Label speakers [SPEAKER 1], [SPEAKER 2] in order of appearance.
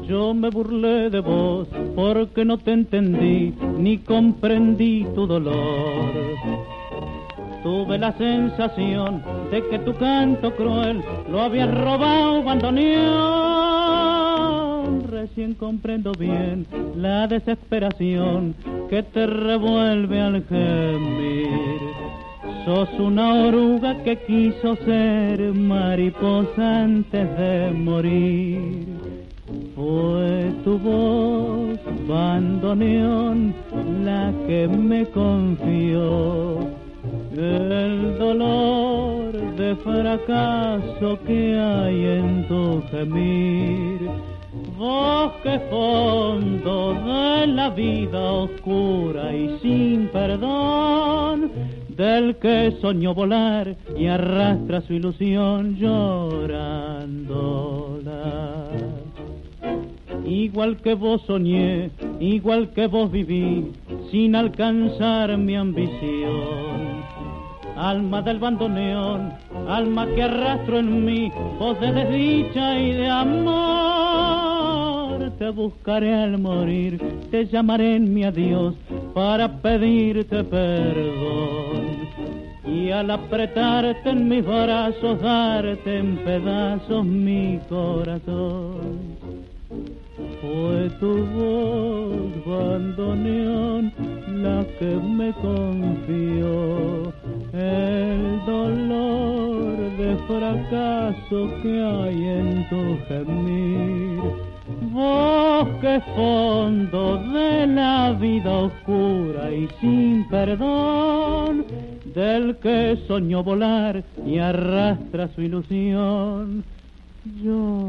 [SPEAKER 1] Yo me burlé de vos porque no te entendí ni comprendí tu dolor. Tuve la sensación de que tu canto cruel lo habías robado bandoneón. Recién comprendo bien la desesperación que te revuelve al gemir. Sos una oruga que quiso ser mariposa antes de morir. Fue tu voz, bandoneón, la que me confió el dolor de fracaso que hay en tu gemir. Bosque fondo de la vida oscura y sin perdón, del que soñó volar y arrastra su ilusión llorándola. Igual que vos soñé, igual que vos viví, sin alcanzar mi ambición. Alma del bandoneón, alma que arrastro en mí, voz de desdicha y de amor. Te buscaré al morir, te llamaré en mi adiós para pedirte perdón. Y al apretarte en mis brazos, darte en pedazos mi corazón. Fue tu voz, bandoneón, la que me confió el dolor de fracaso que hay en tu gemir. Bosque fondo de la vida oscura y sin perdón, del que soñó volar y arrastra su ilusión. Yo